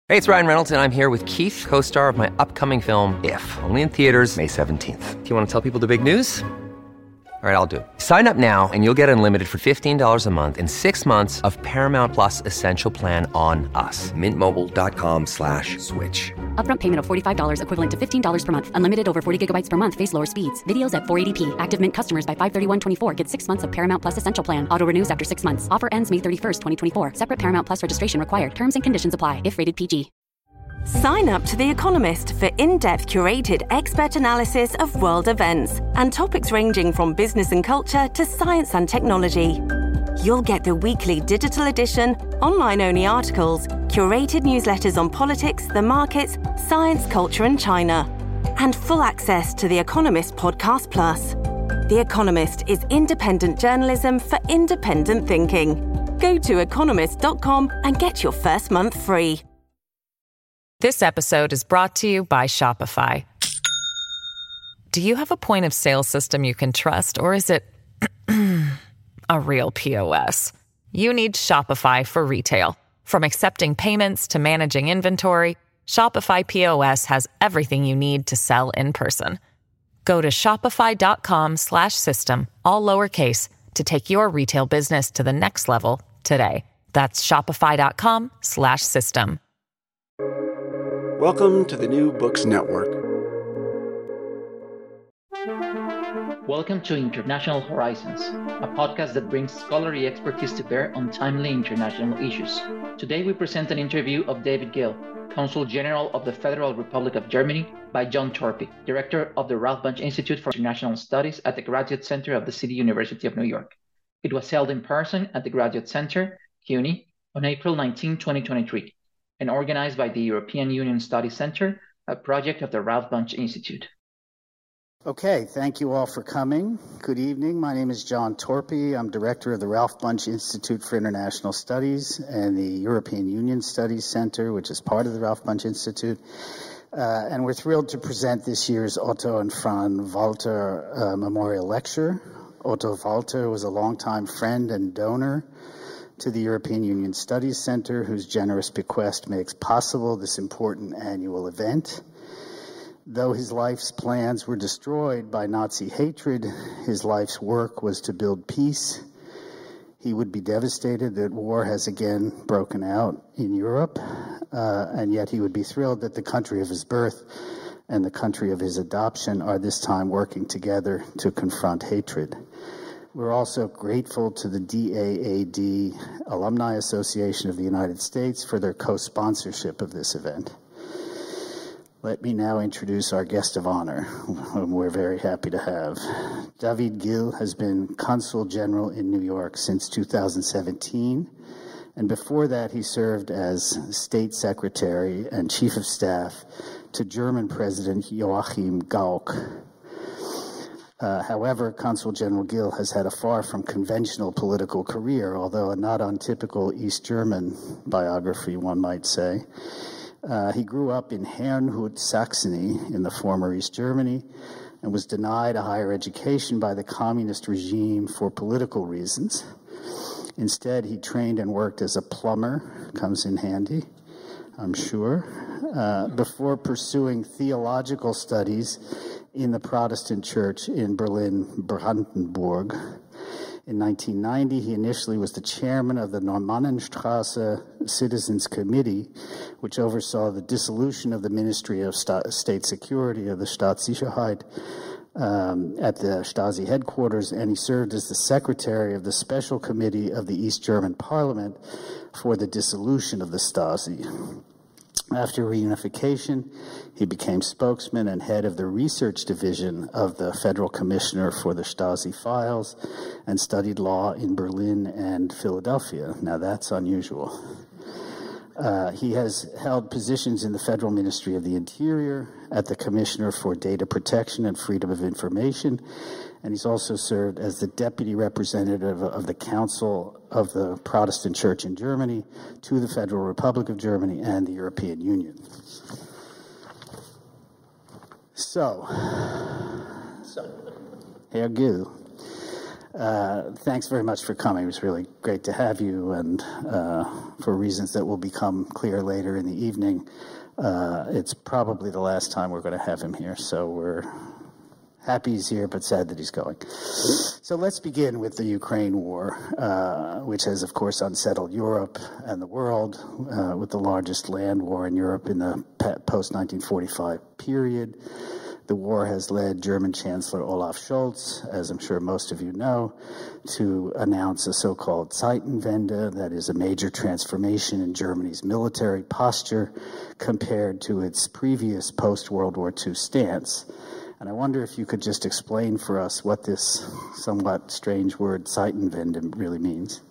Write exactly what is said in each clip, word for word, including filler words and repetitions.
Hey, it's Ryan Reynolds, and I'm here with Keith, co-star of my upcoming film, If, only in theaters May seventeenth. Do you want to tell people the big news? All right, I'll do it. Sign up now and you'll get unlimited for fifteen dollars a month and six months of Paramount Plus Essential Plan on us. Mint Mobile dot com slash switch. Upfront payment of forty-five dollars equivalent to fifteen dollars per month. Unlimited over forty gigabytes per month. Face lower speeds. Videos at four eighty p. Active Mint customers by five thirty-one twenty-four get six months of Paramount Plus Essential Plan. Auto renews after six months. Offer ends May thirty-first, twenty twenty-four. Separate Paramount Plus registration required. Terms and conditions apply if rated P G. Sign up to The Economist for in-depth curated expert analysis of world events and topics ranging from business and culture to science and technology. You'll get the weekly digital edition, online-only articles, curated newsletters on politics, the markets, science, culture and China, and full access to The Economist Podcast Plus. The Economist is independent journalism for independent thinking. Go to economist dot com and get your first month free. This episode is brought to you by Shopify. Do you have a point of sale system you can trust, or is it a real P O S? You need Shopify for retail. From accepting payments to managing inventory, Shopify P O S has everything you need to sell in person. Go to shopify.com slash system, all lowercase, to take your retail business to the next level today. That's shopify.com slash system. Welcome to the New Books Network. Welcome to International Horizons, a podcast that brings scholarly expertise to bear on timely international issues. Today we present an interview of David Gill, Consul General of the Federal Republic of Germany, by John Torpey, Director of the Ralph Bunche Institute for International Studies at the Graduate Center of the City University of New York. It was held in person at the Graduate Center, CUNY, on April nineteenth, twenty twenty-three. And organized by the European Union Study Center, a project of the Ralph Bunche Institute. Okay, thank you all for coming. Good evening. My name is John Torpey. I'm director of the Ralph Bunche Institute for International Studies and the European Union Studies Center, which is part of the Ralph Bunche Institute. Uh, and we're thrilled to present this year's Otto and Fran Walter uh, Memorial Lecture. Otto Walter was a longtime friend and donor to the European Union Studies Center, whose generous bequest makes possible this important annual event. Though his life's plans were destroyed by Nazi hatred, his life's work was to build peace. He would be devastated that war has again broken out in Europe, uh, and yet he would be thrilled that the country of his birth and the country of his adoption are this time working together to confront hatred. We're also grateful to the D A A D Alumni Association of the United States for their co-sponsorship of this event. Let me now introduce our guest of honor, whom we're very happy to have. David Gill has been Consul General in New York since two thousand seventeen, and before that he served as State Secretary and Chief of Staff to German President Joachim Gauck. Uh, however, Consul General Gill has had a far from conventional political career, although a not untypical East German biography, one might say. Uh, he grew up in Herrnhut, Saxony, in the former East Germany, and was denied a higher education by the communist regime for political reasons. Instead, he trained and worked as a plumber, comes in handy, I'm sure, uh, before pursuing theological studies in the Protestant church in Berlin-Brandenburg. In nineteen ninety, he initially was the chairman of the Normannenstrasse Citizens Committee, which oversaw the dissolution of the Ministry of Sta- State Security, of the Staatssicherheit, um, at the Stasi headquarters, and he served as the secretary of the Special Committee of the East German Parliament for the dissolution of the Stasi. After reunification, he became spokesman and head of the research division of the Federal Commissioner for the Stasi Files and studied law in Berlin and Philadelphia. Now that's unusual. Uh, he has held positions in the Federal Ministry of the Interior, at the Commissioner for Data Protection and Freedom of Information, and he's also served as the Deputy Representative of the Council of the Protestant Church in Germany to the Federal Republic of Germany and the European Union. So, so Herr Gill, Uh, thanks very much for coming. It was really great to have you, and uh, for reasons that will become clear later in the evening, uh, it's probably the last time we're going to have him here, so we're happy he's here, but sad that he's going. So let's begin with the Ukraine war, uh, which has, of course, unsettled Europe and the world, uh, with the largest land war in Europe in the post nineteen forty-five period. The war has led German Chancellor Olaf Scholz, as I'm sure most of you know, to announce a so-called Zeitenwende, that is a major transformation in Germany's military posture compared to its previous post-World War Two stance. And I wonder if you could just explain for us what this somewhat strange word Zeitenwende really means.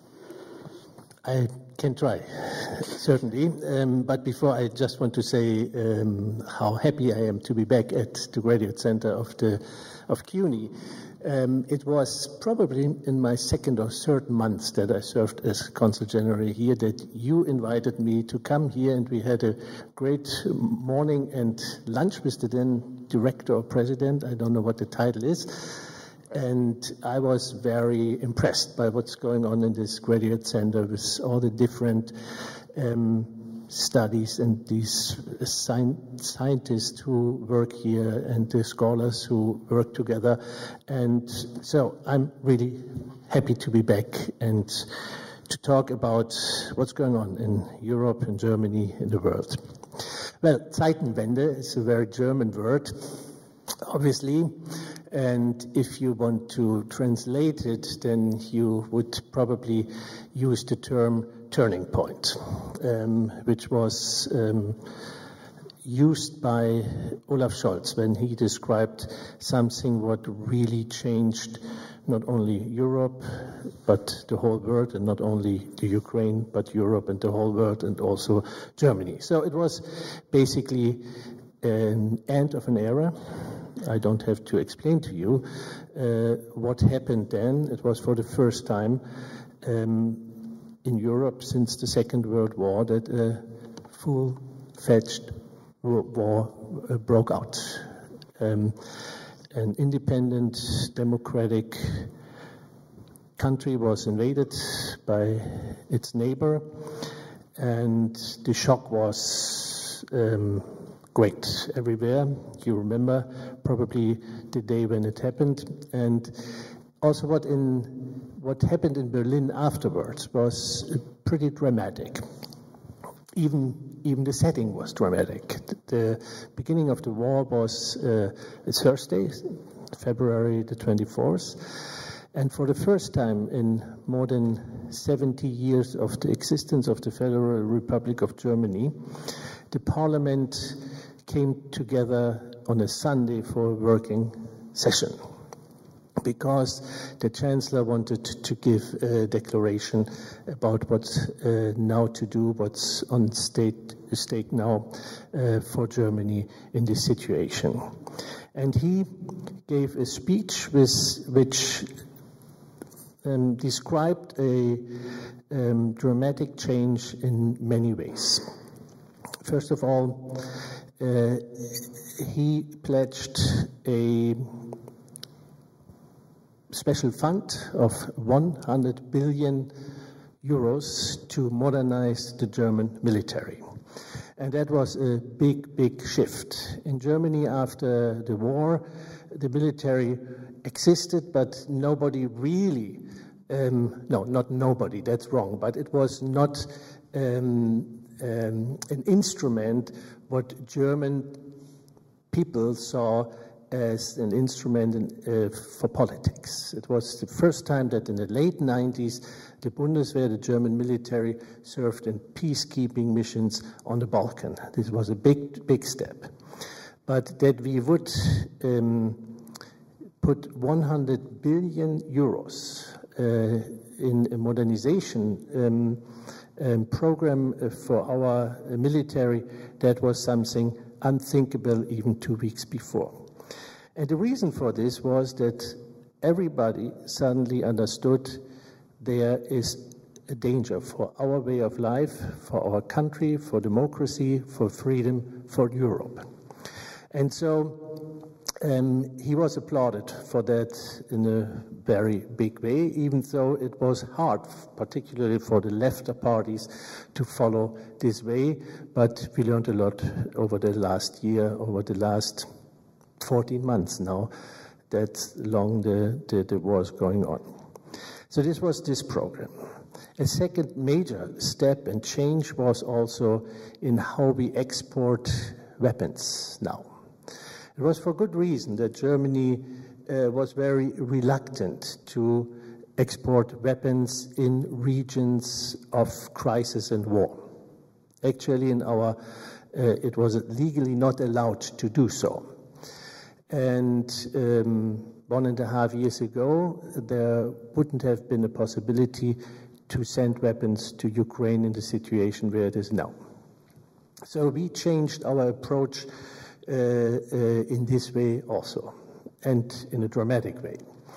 I can try, certainly. Um, but before, I just want to say um, how happy I am to be back at the Graduate Center of the of CUNY. Um, it was probably in my second or third month that I served as Consul General here that you invited me to come here, and we had a great morning and lunch with the then director or president. I don't know what the title is. And I was very impressed by what's going on in this graduate center with all the different um, studies and these sci- scientists who work here and the scholars who work together. And so I'm really happy to be back and to talk about what's going on in Europe, in Germany, in the world. Well, Zeitenwende is a very German word, obviously. And if you want to translate it, then you would probably use the term turning point, um, which was um, used by Olaf Scholz when he described something what really changed not only Europe, but the whole world, and not only the Ukraine, but Europe and the whole world, and also Germany. So it was basically an end of an era. I don't have to explain to you uh, what happened then. It was for the first time um, in Europe since the Second World War that a full-fledged war uh, broke out. Um, an independent, democratic country was invaded by its neighbor, and the shock was um, great everywhere. You remember probably the day when it happened, and also what in what happened in Berlin afterwards was pretty dramatic. Even even the setting was dramatic. The beginning of the war was uh, a Thursday, February the twenty-fourth, and for the first time in more than seventy years of the existence of the Federal Republic of Germany, the parliament came together on a Sunday for a working session, because the Chancellor wanted to give a declaration about what's uh, now to do, what's on state, stake now uh, for Germany in this situation. And he gave a speech with, which um, described a um, dramatic change in many ways. First of all, uh, he pledged a special fund of one hundred billion euros to modernize the German military. And that was a big, big shift. In Germany, after the war, the military existed, but nobody really, um, no, not nobody, that's wrong, but it was not um, um, an instrument what German people saw as an instrument in, uh, for politics. It was the first time that in the late nineties, the Bundeswehr, the German military, served in peacekeeping missions on the Balkan. This was a big, big step. But that we would um, put one hundred billion euros uh, in a modernization um, um, program for our military, that was something unthinkable even two weeks before. And the reason for this was that everybody suddenly understood there is a danger for our way of life, for our country, for democracy, for freedom, for Europe. And so Um, he was applauded for that in a very big way, even though it was hard, particularly for the left parties, to follow this way. But we learned a lot over the last year, over the last fourteen months now, that long the, the, the war is going on. So this was this program. A second major step and change was also in how we export weapons now. It was for good reason that Germany uh, was very reluctant to export weapons in regions of crisis and war. Actually, in our, uh, it was legally not allowed to do so. And um, one and a half years ago, there wouldn't have been a possibility to send weapons to Ukraine in the situation where it is now. So we changed our approach Uh, uh, in this way also, and in a dramatic way.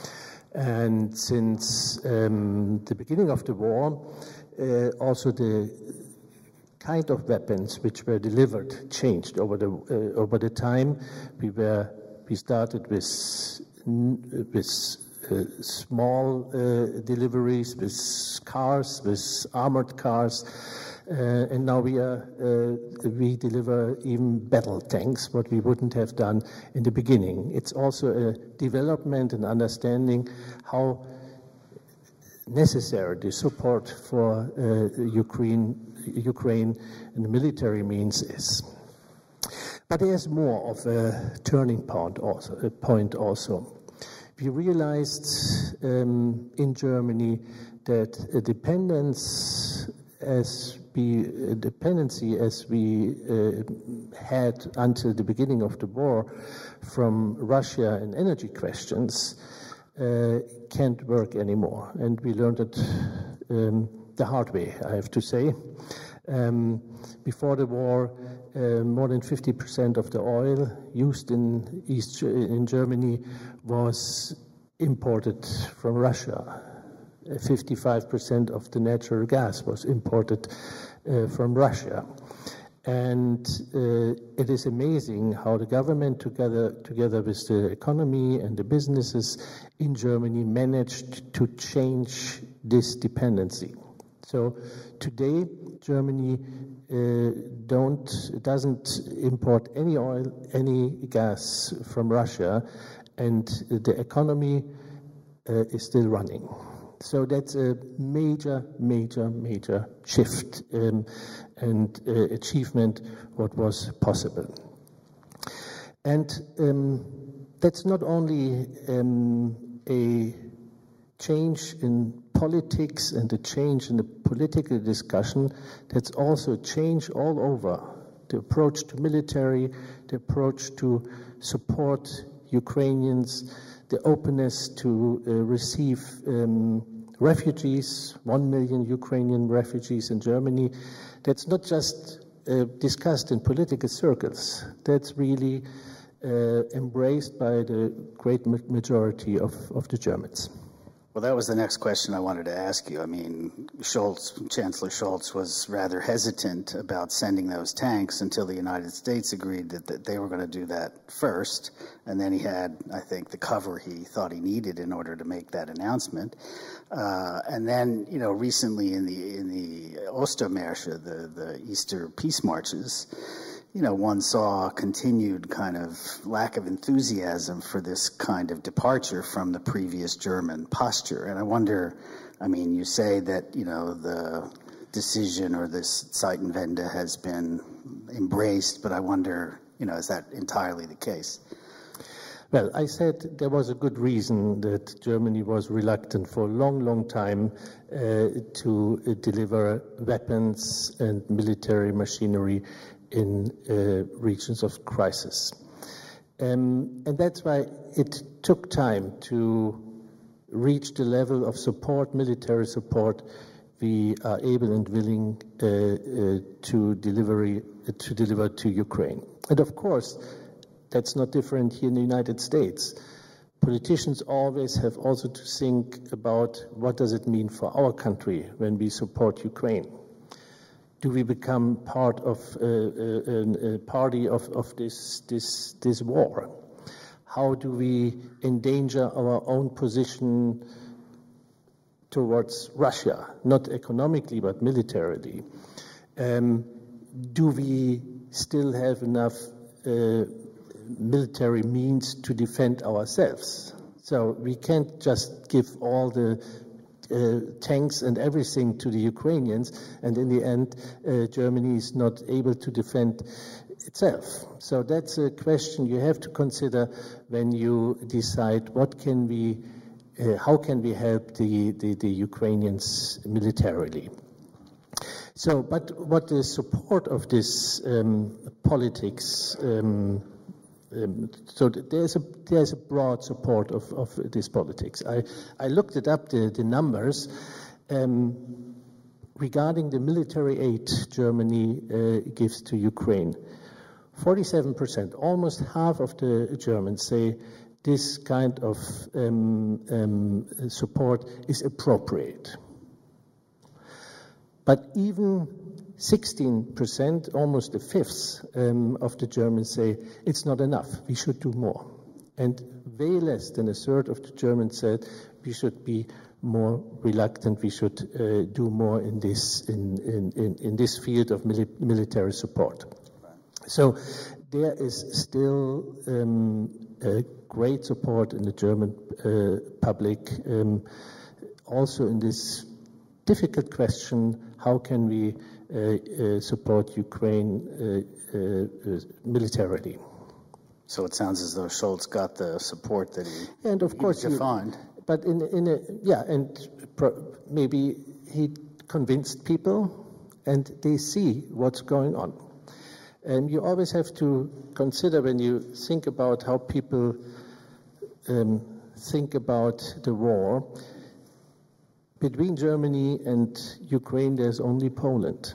And since um, the beginning of the war, uh, also the kind of weapons which were delivered changed over the uh, over the time. We were we started with with uh, small uh, deliveries, with cars, with armored cars. Uh, and now we are uh, we deliver even battle tanks, what we wouldn't have done in the beginning. It's also a development and understanding how necessary the support for uh, Ukraine, Ukraine and the military means is. But there's more of a turning point also. A point also. We realized um, in Germany that a dependence as we, a dependency as we uh, had until the beginning of the war from Russia in energy questions uh, can't work anymore. And we learned it um, the hard way, I have to say. Um, before the war, uh, more than fifty percent of the oil used in East in Germany was imported from Russia. fifty-five percent of the natural gas was imported uh, from Russia. And uh, it is amazing how the government, together, together with the economy and the businesses in Germany, managed to change this dependency. So today, Germany uh, don't, doesn't import any oil, any gas from Russia, and the economy uh, is still running. So that's a major, major, major shift um, and uh, achievement what was possible. And um, that's not only um, a change in politics and a change in the political discussion, that's also a change all over. The approach to military, the approach to support Ukrainians, the openness to uh, receive um, refugees, one million Ukrainian refugees in Germany. That's not just uh, discussed in political circles. That's really uh, embraced by the great majority of, of the Germans. Well, that was the next question I wanted to ask you. I mean, Scholz, Chancellor Scholz was rather hesitant about sending those tanks until the United States agreed that, that they were going to do that first. And then he had, I think, the cover he thought he needed in order to make that announcement. Uh, and then, you know, recently in the in the Ostermärsche, the, the Easter peace marches, you know, one saw continued kind of lack of enthusiasm for this kind of departure from the previous German posture. And I wonder, I mean, you say that, you know, the decision or this Zeitenwende has been embraced, but I wonder, you know, is that entirely the case? Well, I said there was a good reason that Germany was reluctant for a long, long time uh, to uh, deliver weapons and military machinery in uh, regions of crisis. Um, and that's why it took time to reach the level of support, military support, we are able and willing uh, uh, to, delivery, uh, to deliver to Ukraine. And of course, that's not different here in the United States. Politicians always have also to think about what does it mean for our country when we support Ukraine. Do we become part of uh, uh, a party of, of this, this, this war? How do we endanger our own position towards Russia, not economically but militarily? Um, do we still have enough uh, military means to defend ourselves? So we can't just give all the uh, tanks and everything to the Ukrainians, and in the end, uh, Germany is not able to defend itself. So that's a question you have to consider when you decide what can we, uh, how can we help the, the, the Ukrainians militarily. So, but what the support of this um, politics, um, um, so there's a there's a broad support of, of this politics. I, I looked it up, the, the numbers. Um, regarding the military aid Germany uh, gives to Ukraine, forty-seven percent, almost half of the Germans say this kind of um, um, support is appropriate. But even sixteen percent, almost a fifth um, of the Germans say it's not enough, we should do more. And way less than a third of the Germans said we should be more reluctant, we should uh, do more in this, in, in, in, in this field of mili- military support. So there is still um, a great support in the German uh, public, um, also in this difficult question, how can we uh, uh, support Ukraine uh, uh, uh, militarily? So it sounds as though Scholz got the support that he, and of he course defined. You, but in, in a, yeah, and pro- maybe he convinced people and they see what's going on. And you always have to consider when you think about how people um, think about the war. Between Germany and Ukraine, there's only Poland.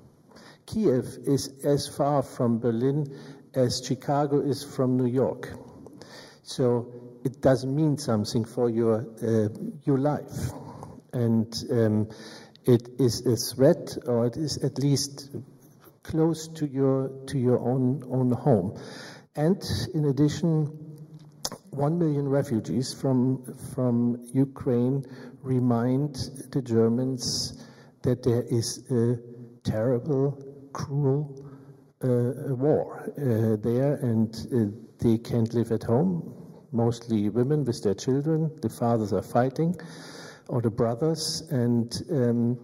Kiev is as far from Berlin as Chicago is from New York. So it does mean something for your uh, your life. And um, it is a threat, or it is at least close to your to your own own home. And in addition, one million refugees from from Ukraine remind the Germans that there is a terrible, cruel uh, war uh, there, and uh, they can't live at home. Mostly women with their children. The fathers are fighting, or the brothers, and um,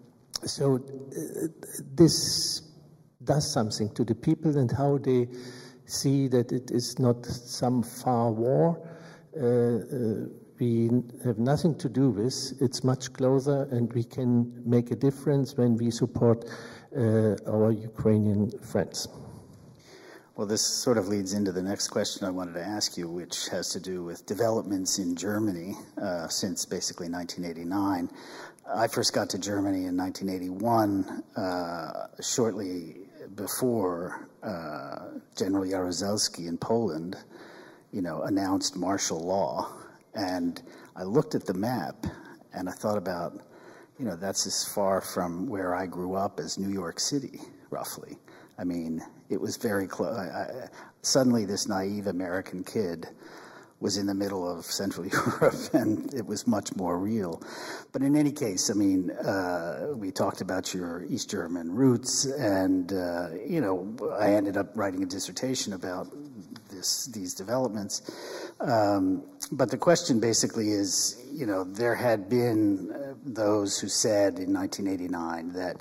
so uh, this does something to the people and how they see that it is not some far war uh, uh, we have nothing to do with. It's much closer, and we can make a difference when we support uh, our Ukrainian friends. Well, this sort of leads into the next question I wanted to ask you, which has to do with developments in Germany uh, since basically nineteen eighty-nine. I first got to Germany in nineteen eighty-one, uh, shortly before uh, General Jaruzelski in Poland, you know, announced martial law. And I looked at the map and I thought about, you know, that's as far from where I grew up as New York City, roughly. I mean, it was very close. Suddenly this naive American kid was in the middle of Central Europe, and it was much more real. But in any case, I mean, uh, we talked about your East German roots, and, uh, you know, I ended up writing a dissertation about this, these developments. Um, but the question basically is, you know, there had been uh, those who said in nineteen eighty-nine that,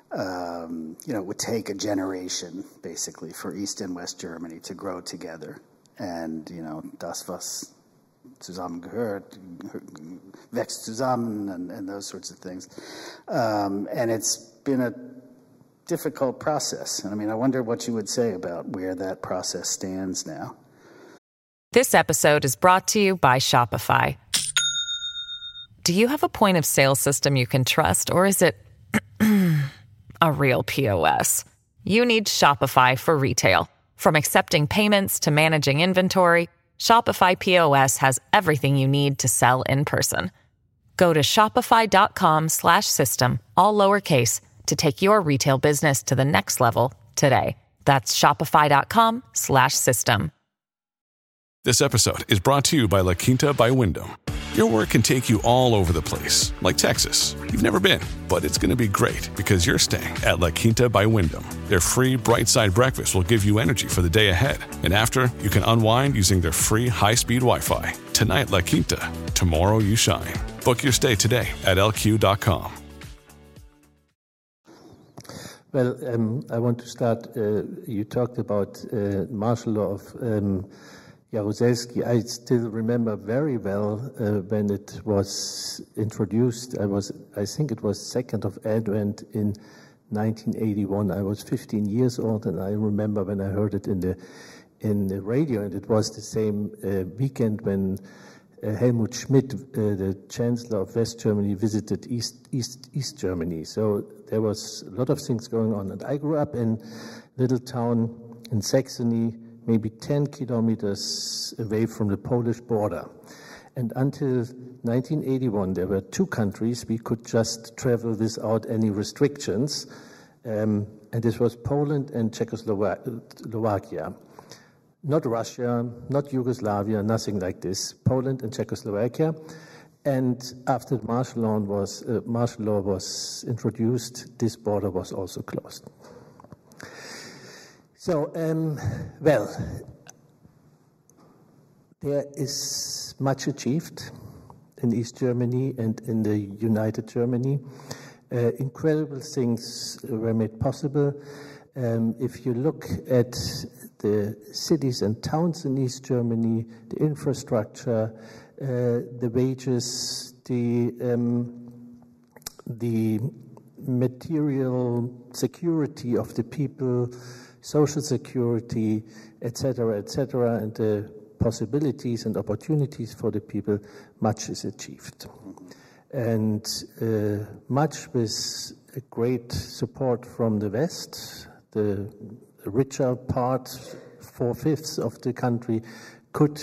um, you know, it would take a generation, basically, for East and West Germany to grow together. And, you know, das, was zusammengehört, wächst zusammen, and, and those sorts of things. Um, and it's been a difficult process. And I mean, I wonder what you would say about where that process stands now. This episode is brought to you by Shopify. Do you have a point of sale system you can trust, or is it a real P O S? You need Shopify for retail. From accepting payments to managing inventory, Shopify P O S has everything you need to sell in person. Go to shopify.com slash system, all lowercase, to take your retail business to the next level today. That's shopify.com slash system. This episode is brought to you by La Quinta by Wyndham. Your work can take you all over the place, like Texas. You've never been, but it's going to be great because you're staying at La Quinta by Wyndham. Their free Bright Side breakfast will give you energy for the day ahead. And after, you can unwind using their free high-speed Wi-Fi. Tonight, La Quinta. Tomorrow, you shine. Book your stay today at L Q dot com. Well, um, I want to start. Uh, you talked about uh, martial law of um, Jaruzelski. I still remember very well uh, when it was introduced. I was, I think it was second of Advent in nineteen eighty-one. I was fifteen years old, and I remember when I heard it in the in the radio. And it was the same uh, weekend when uh, Helmut Schmidt, uh, the Chancellor of West Germany, visited East East East Germany. So there was a lot of things going on. And I grew up in a little town in Saxony, maybe ten kilometers away from the Polish border. And until nineteen eighty-one, there were two countries we could just travel without any restrictions. Um, and this was Poland and Czechoslovakia. Not Russia, not Yugoslavia, nothing like this. Poland and Czechoslovakia. And after martial law was, uh, martial law was introduced, this border was also closed. So, um, well, there is much achieved in East Germany and in the United Germany. Uh, incredible things were made possible. Um, if you look at the cities and towns in East Germany, the infrastructure, uh, the wages, the um, the material security of the people, social security, et cetera, et cetera, and the possibilities and opportunities for the people, much is achieved. And uh, much with a great support from the West. The richer part, four-fifths of the country, could,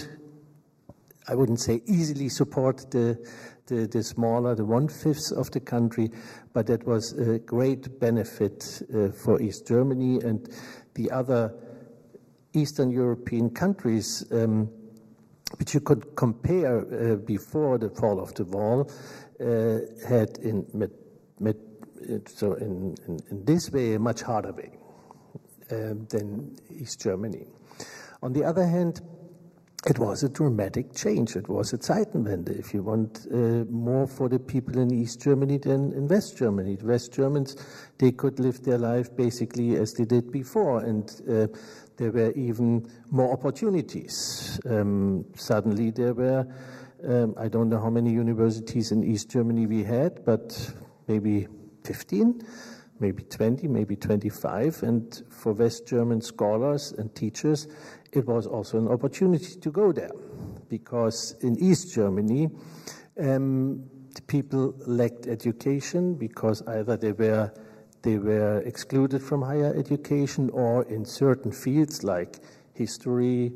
I wouldn't say easily support the, the, the smaller, the one-fifth of the country, but that was a great benefit uh, for East Germany and the other Eastern European countries, um, which you could compare uh, before the fall of the wall, uh, had in, met, met, so in, in, in this way a much harder way uh, than East Germany. On the other hand, it was a dramatic change. It was a Zeitenwende, if you want, uh, more for the people in East Germany than in West Germany. The West Germans, they could live their life basically as they did before, and uh, there were even more opportunities. Um, suddenly there were, um, I don't know how many universities in East Germany we had, but maybe fifteen, maybe twenty, maybe twenty-five, and for West German scholars and teachers, it was also an opportunity to go there, because in East Germany, um, the people lacked education because either they were they were excluded from higher education, or in certain fields like history,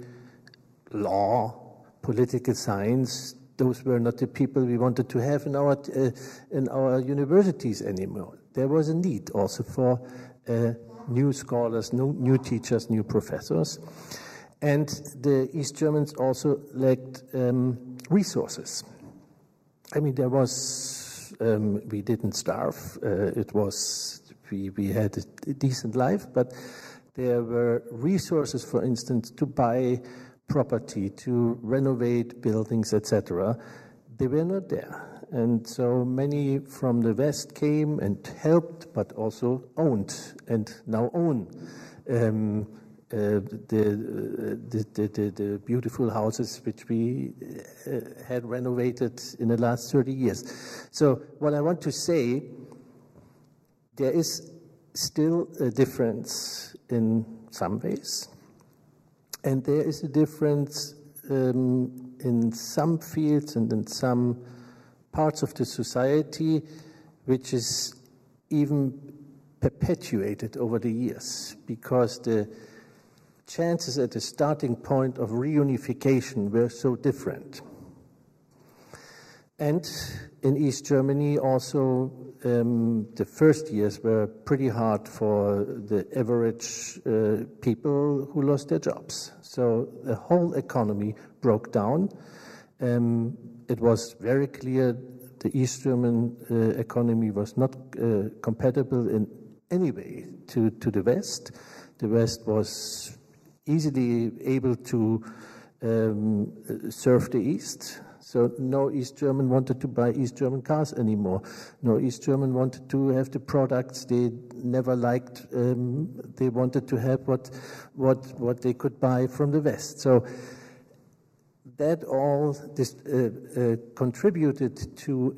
law, political science, those were not the people we wanted to have in our uh, in our universities anymore. There was a need also for uh, new scholars, new, new teachers, new professors. And the East Germans also lacked um, resources. I mean, there was, um, we didn't starve. Uh, it was, we, we had a decent life, but there were resources, for instance, to buy property, to renovate buildings, et cetera. They were not there. And so many from the West came and helped, but also owned, and now own um, Uh, the, uh, the, the, the beautiful houses which we uh, had renovated in the last thirty years. So what I want to say, there is still a difference in some ways, and there is a difference um, in some fields and in some parts of the society which is even perpetuated over the years, because the chances at the starting point of reunification were so different. And in East Germany also, um, the first years were pretty hard for the average uh, people who lost their jobs. So the whole economy broke down. Um, it was very clear the East German uh, economy was not uh, compatible in any way to, to the West. The West was easily able to um, serve the East. So no East German wanted to buy East German cars anymore. No East German wanted to have the products they never liked. Um, they wanted to have what, what, what they could buy from the West. So that all this, uh, uh, contributed to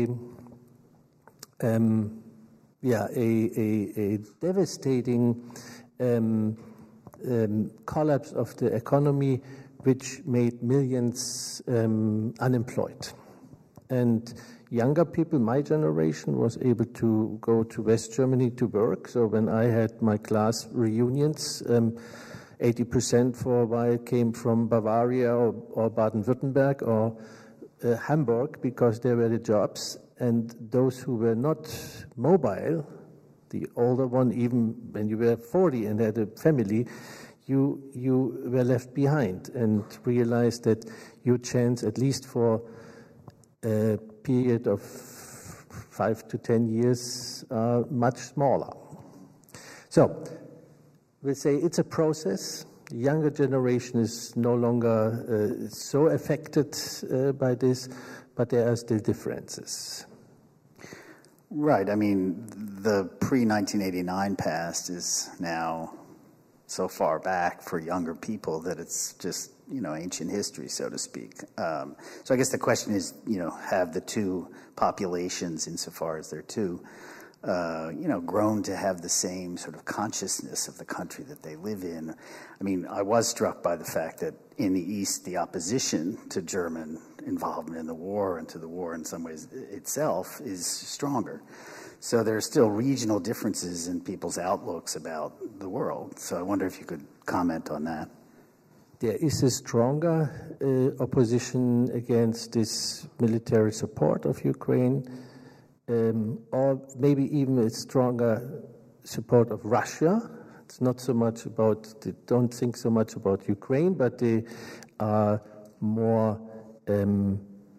a, um, yeah, a, a, a devastating um, um, collapse of the economy, which made millions um, unemployed. And younger people, my generation, was able to go to West Germany to work. So when I had my class reunions, um, eighty percent for a while came from Bavaria or, or Baden-Württemberg or uh, Hamburg, because there were the jobs. And those who were not mobile, the older one, even when you were forty and had a family, you you were left behind and realized that your chance, at least for a period of five to ten years, are much smaller. So we'll say it's a process. The younger generation is no longer uh, so affected uh, by this, but there are still differences. Right. I mean, the pre nineteen eighty-nine past is now so far back for younger people that it's just, you know, ancient history, so to speak. Um, so I guess the question is, you know, have the two populations, insofar as they're two, uh, you know, grown to have the same sort of consciousness of the country that they live in? I mean, I was struck by the fact that in the East, the opposition to German involvement in the war and to the war in some ways itself is stronger. So there are still regional differences in people's outlooks about the world. So I wonder if you could comment on that. There is a stronger uh, opposition against this military support of Ukraine, um, or maybe even a stronger support of Russia. It's not so much about, they don't think so much about Ukraine, but they are more um,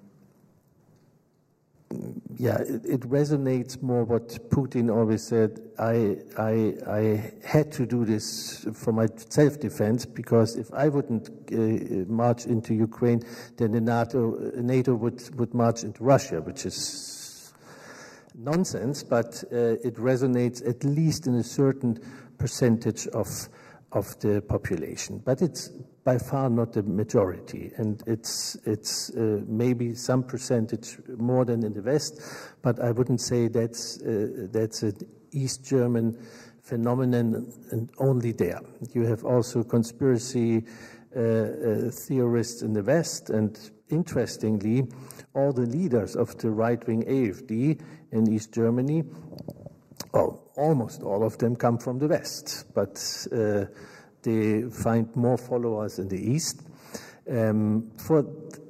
yeah, it, it resonates more what Putin always said. I, I, I had to do this for my self-defense, because if I wouldn't uh, march into Ukraine, then the NATO, NATO would, would march into Russia, which is nonsense, but uh, it resonates at least in a certain percentage of, of the population. But it's by far not the majority, and it's it's uh, maybe some percentage more than in the West, but I wouldn't say that's uh, that's an East German phenomenon and only there. You have also conspiracy uh, uh, theorists in the West, and interestingly, all the leaders of the right-wing A F D in East Germany, oh, almost all of them come from the West, but uh, they find more followers in the East um, for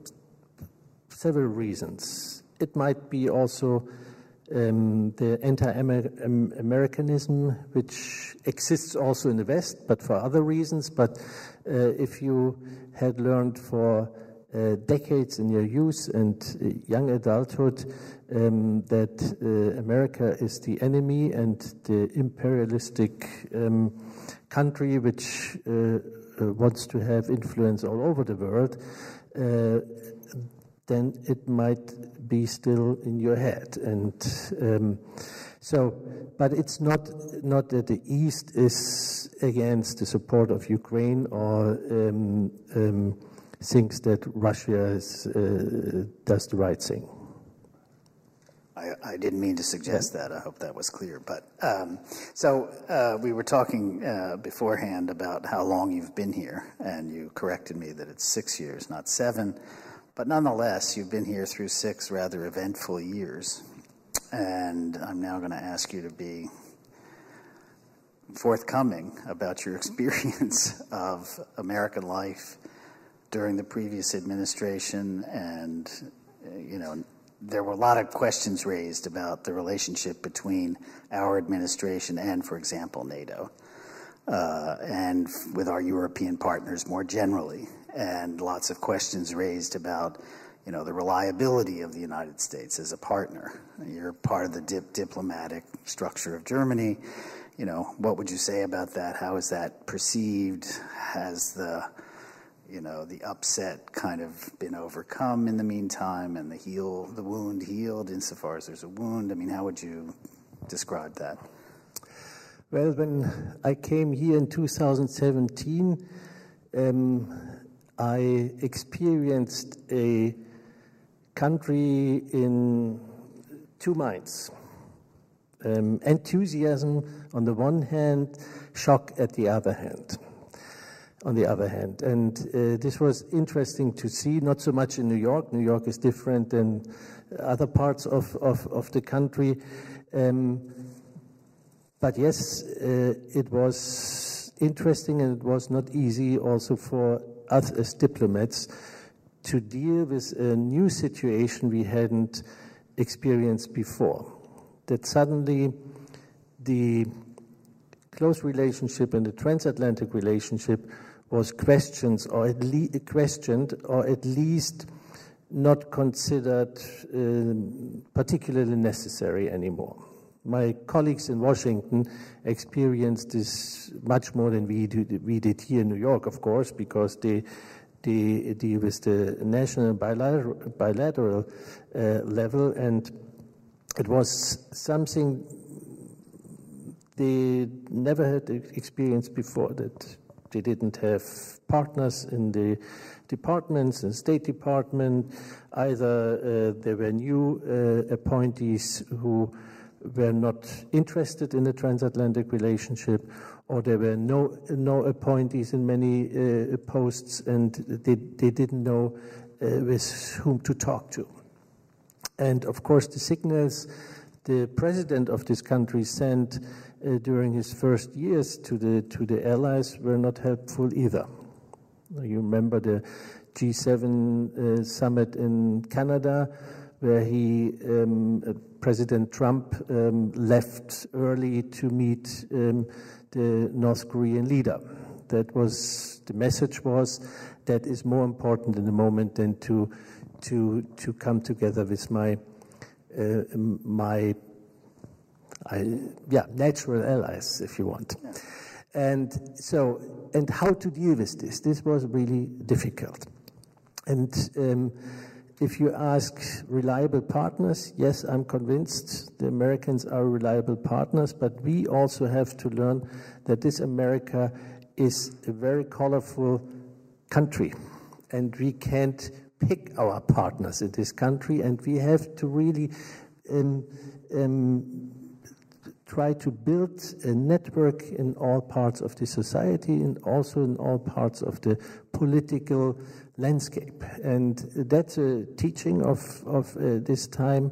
several reasons. It might be also um, the anti-Americanism, which exists also in the West, but for other reasons. But uh, if you had learned for uh, decades in your youth and uh, young adulthood um, that uh, America is the enemy and the imperialistic um, country which uh, uh, wants to have influence all over the world, uh, then it might be still in your head. And um, so, but it's not not that the East is against the support of Ukraine or um, um, thinks that Russia is, uh, does the right thing. I, I didn't mean to suggest that. I hope that was clear. But um, so uh, we were talking uh, beforehand about how long you've been here, and you corrected me that it's six years, not seven. But nonetheless, you've been here through six rather eventful years. And I'm now going to ask you to be forthcoming about your experience of American life during the previous administration and, you know, there were a lot of questions raised about the relationship between our administration and, for example, NATO, uh, and with our European partners more generally, and lots of questions raised about, you know, the reliability of the United States as a partner. You're part of the dip diplomatic structure of Germany. You know, what would you say about that? How is that perceived? Has the, you know, the upset kind of been overcome in the meantime, and the heal, the wound healed insofar as there's a wound? I mean, how would you describe that? Well, when I came here in two thousand seventeen, um, I experienced a country in two minds. Um, enthusiasm on the one hand, shock at the other hand. On the other hand, and uh, this was interesting to see, not so much in New York. New York is different than other parts of, of, of the country. Um, but yes, uh, it was interesting, and it was not easy also for us as diplomats to deal with a new situation we hadn't experienced before. That suddenly the close relationship and the transatlantic relationship was questioned, or at least questioned, or at least not considered uh, particularly necessary anymore. My colleagues in Washington experienced this much more than we did, we did here in New York, of course, because they they deal with the national bilateral, bilateral uh, level, and it was something they never had experienced before, that they didn't have partners in the departments, in the State Department. Either uh, there were new uh, appointees who were not interested in the transatlantic relationship, or there were no no appointees in many uh, posts, and they, they didn't know uh, with whom to talk to. And of course, the signals the president of this country sent uh, during his first years to the to the allies were not helpful either. You remember the G seven uh, summit in Canada, where he, um, uh, President Trump, um, left early to meet um, the North Korean leader. That was, the message was, that is more important in the moment than to to to come together with my uh, my I, yeah natural allies, if you want. Yeah. And so, and how to deal with this? This was really difficult. And um, if you ask reliable partners, yes, I'm convinced the Americans are reliable partners, but we also have to learn that this America is a very colorful country, and we can't pick our partners in this country, and we have to really um, um, try to build a network in all parts of the society and also in all parts of the political landscape. And that's a teaching of, of uh, this time.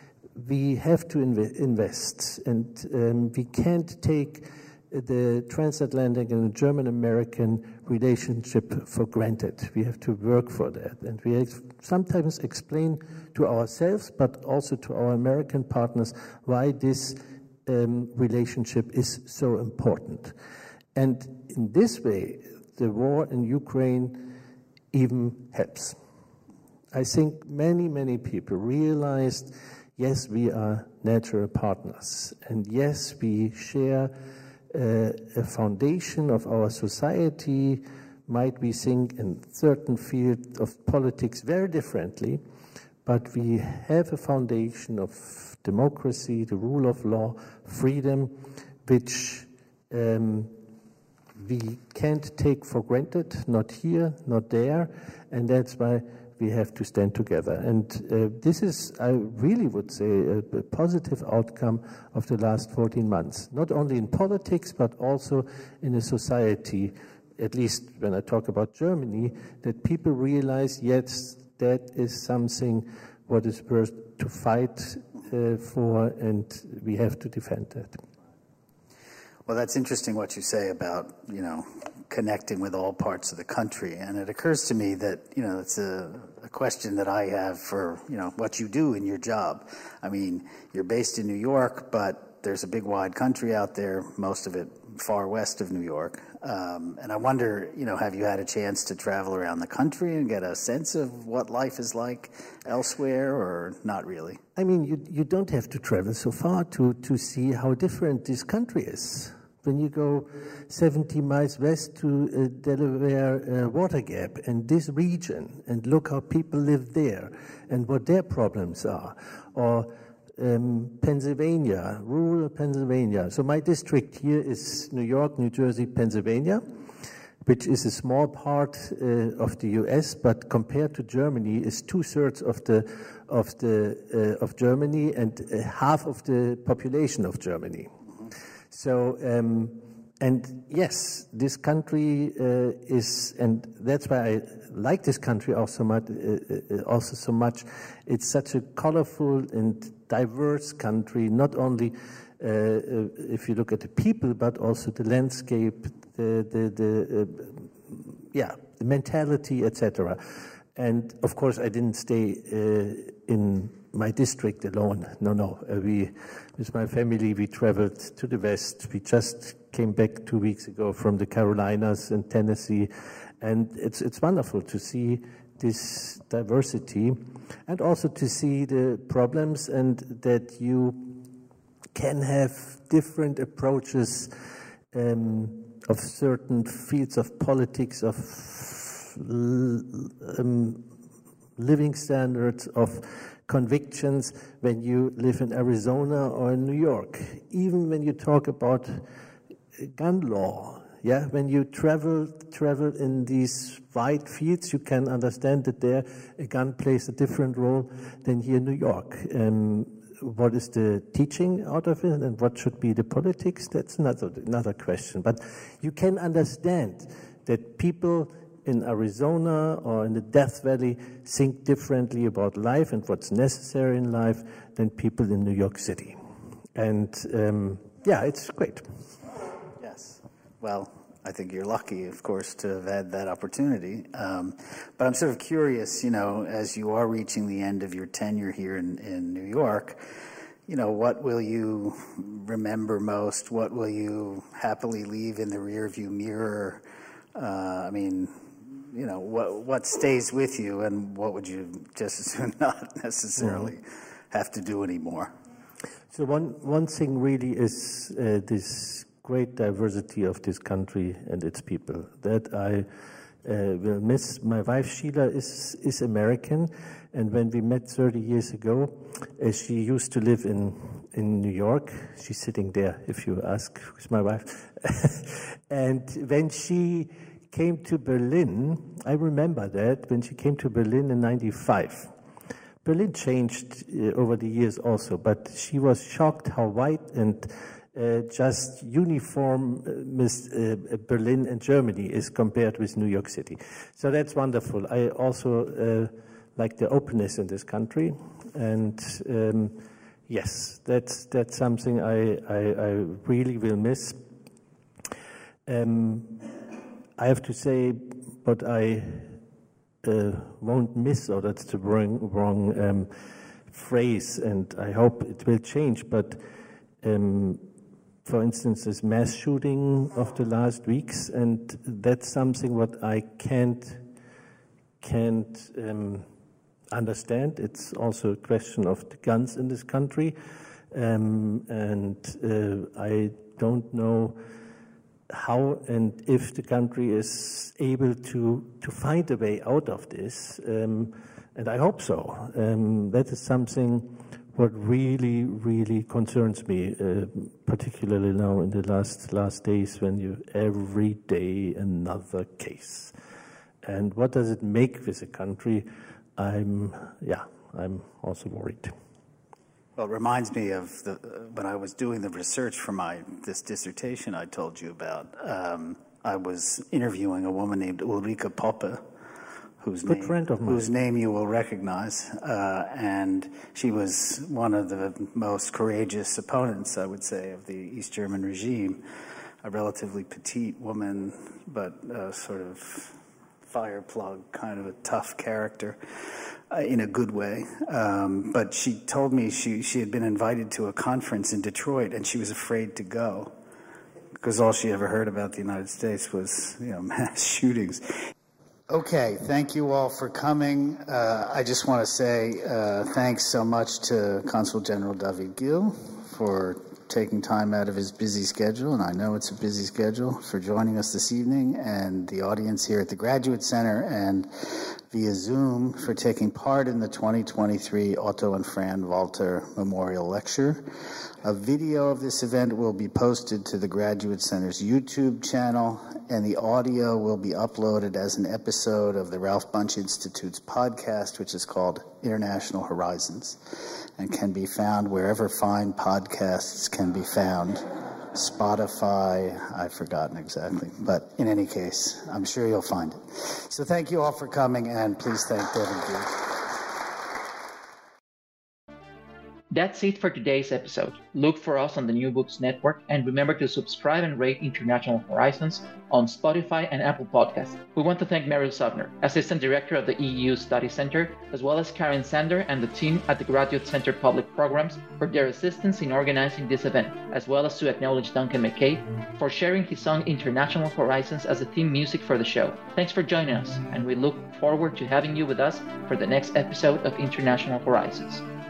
We have to inv invest, and um, we can't take the transatlantic and the German-American relationship for granted. We have to work for that. And we sometimes explain to ourselves, but also to our American partners, why this um, relationship is so important. And in this way, the war in Ukraine even helps. I think many, many people realized, yes, we are natural partners, and yes, we share uh, a foundation of our society. Might we think in certain fields of politics very differently, but we have a foundation of democracy, the rule of law, freedom, which um, we can't take for granted, not here, not there, and that's why we have to stand together. And uh, this is, I really would say, a, a positive outcome of the last fourteen months, not only in politics, but also in a society, at least when I talk about Germany, that people realize, yes, that is something what is worth to fight uh, for, and we have to defend that. Well, that's interesting what you say about, you know, connecting with all parts of the country. And it occurs to me that, you know, it's a, a question that I have for, you know, what you do in your job. I mean, you're based in New York, but there's a big wide country out there, most of it far west of New York. Um, and I wonder, you know, have you had a chance to travel around the country and get a sense of what life is like elsewhere, or not really? I mean, you you don't have to travel so far to, to see how different this country is. When you go seventy miles west to uh, Delaware uh, Water Gap and this region, and look how people live there and what their problems are, or um, Pennsylvania, rural Pennsylvania. So my district here is New York, New Jersey, Pennsylvania, which is a small part uh, of the U S, but compared to Germany, is two thirds of the of the uh, of Germany and uh, half of the population of Germany. So, um, and yes, this country uh, is, and that's why I like this country also much, uh, also so much. It's such a colorful and diverse country, not only uh, uh, if you look at the people, but also the landscape, the, the, the uh, yeah, the mentality, et cetera. And of course, I didn't stay uh, in my district alone. No, no. Uh, we, with my family, we traveled to the west. We just came back two weeks ago from the Carolinas and Tennessee, and it's it's wonderful to see this diversity, and also to see the problems, and that you can have different approaches um, of certain fields of politics, of um, living standards, of convictions when you live in Arizona or in New York. Even when you talk about gun law, yeah, when you travel travel in these wide fields, you can understand that there a gun plays a different role than here in New York. Um, what is the teaching out of it, and what should be the politics? That's another another question. But you can understand that people in Arizona or in the Death Valley think differently about life and what's necessary in life than people in New York City. And um, yeah, it's great. Yes. Well, I think you're lucky, of course, to have had that opportunity. Um, but I'm sort of curious, you know, as you are reaching the end of your tenure here in, in New York, you know, what will you remember most? What will you happily leave in the rearview mirror? Uh, I mean, you know, what what stays with you, and what would you just as soon not necessarily mm-hmm. have to do anymore? So one one thing really is uh, this great diversity of this country and its people that I uh, will miss. My wife Sheila is is American, and when we met thirty years ago, uh, she used to live in in New York. She's sitting there, if you ask who's my wife. And when she came to Berlin, I remember that when she came to Berlin in ninety-five. Berlin changed uh, over the years also, but she was shocked how white and uh, just uniform uh, mis, uh, Berlin and Germany is compared with New York City. So that's wonderful. I also uh, like the openness in this country, and um, yes, that's that's something I, I, I really will miss. Um, I have to say, but I uh, won't miss, or that's the wrong, wrong um, phrase, and I hope it will change. But um, for instance, this mass shooting of the last weeks, and that's something what I can't can't um, understand. It's also a question of the guns in this country, um, and uh, I don't know how and if the country is able to to find a way out of this, um, and I hope so. Um, that is something what really, really concerns me, uh, particularly now in the last last days when you every day another case. And what does it make with a country? I'm yeah, I'm also worried. Well, it reminds me of the, uh, when I was doing the research for my this dissertation I told you about. Um, I was interviewing a woman named Ulrike Poppe, whose Good name, friend of mine. whose name you will recognize, uh, and she was one of the most courageous opponents, I would say, of the East German regime. A relatively petite woman, but uh, sort of fire plug, kind of a tough character uh, in a good way. Um, but she told me she, she had been invited to a conference in Detroit and she was afraid to go because all she ever heard about the United States was, you know, mass shootings. Okay, thank you all for coming. Uh, I just want to say uh, thanks so much to Consul General David Gil for taking time out of his busy schedule, and I know it's a busy schedule, for joining us this evening, and the audience here at the Graduate Center and via Zoom for taking part in the twenty twenty-three Otto and Fran Walter Memorial Lecture. A video of this event will be posted to the Graduate Center's YouTube channel, and the audio will be uploaded as an episode of the Ralph Bunche Institute's podcast, which is called International Horizons, and can be found wherever fine podcasts can be found. Spotify, I've forgotten exactly, but in any case, I'm sure you'll find it. So thank you all for coming, and please thank David Gil. That's it for today's episode. Look for us on the New Books Network, and remember to subscribe and rate International Horizons on Spotify and Apple Podcasts. We want to thank Meryl Sovner, Assistant Director of the E U Study Center, as well as Karen Sander and the team at the Graduate Center Public Programs for their assistance in organizing this event, as well as to acknowledge Duncan McKay for sharing his song International Horizons as the theme music for the show. Thanks for joining us, and we look forward to having you with us for the next episode of International Horizons.